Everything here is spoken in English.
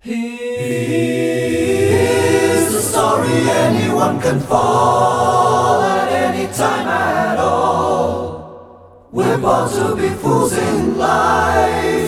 Here's the story anyone can fall at any time at all. We're born to be fools in life.